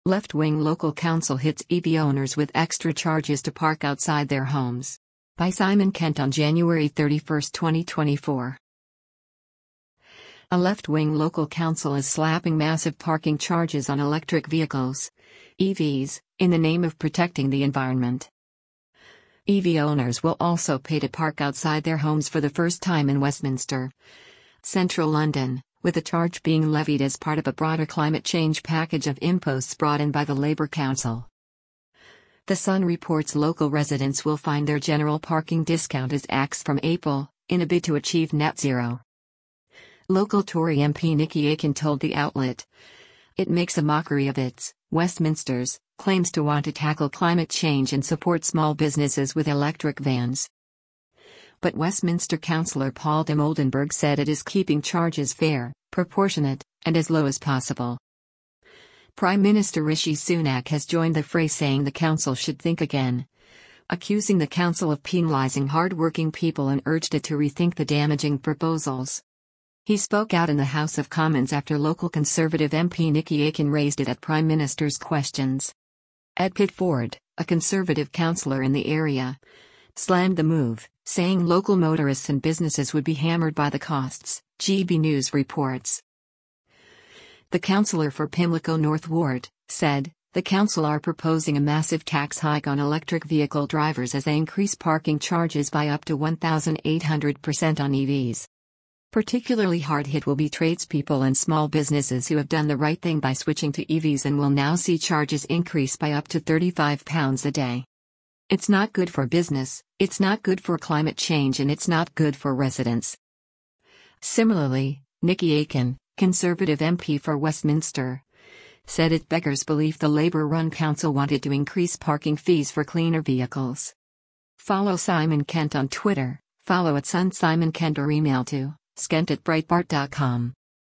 Left-wing local council hits EV owners with extra charges to park outside their homes. By Simon Kent on January 31, 2024. A left-wing local council is slapping massive parking charges on electric vehicles, EVs, in the name of protecting the environment. EV owners will also pay to park outside their homes for the first time in Westminster, central London, with the charge being levied as part of a broader climate change package of imposts brought in by the Labour Council. The Sun reports local residents will find their general parking discount is axed from April, in a bid to achieve net zero. Local Tory MP Nikki Aiken told the outlet, "It makes a mockery of its, Westminster's, claims to want to tackle climate change and support small businesses with electric vans." But Westminster Councillor Paul de Moldenberg said it is keeping charges fair, proportionate, and as low as possible. Prime Minister Rishi Sunak has joined the fray, saying the council should think again, accusing the council of penalising hard-working people and urged it to rethink the damaging proposals. He spoke out in the House of Commons after local Conservative MP Nikki Aiken raised it at Prime Minister's questions. Ed Pitford, a Conservative councillor in the area, slammed the move, saying local motorists and businesses would be hammered by the costs, GB News reports. The councillor for Pimlico North Ward said, "The council are proposing a massive tax hike on electric vehicle drivers as they increase parking charges by up to 1,800% on EVs. Particularly hard hit will be tradespeople and small businesses who have done the right thing by switching to EVs and will now see charges increase by up to £35 a day. It's not good for business, it's not good for climate change, and it's not good for residents." Similarly, Nikki Aiken, Conservative MP for Westminster, said it beggars belief the Labour-run council wanted to increase parking fees for cleaner vehicles. Follow Simon Kent on Twitter, follow @SunSimonKent or email to skent@breitbart.com.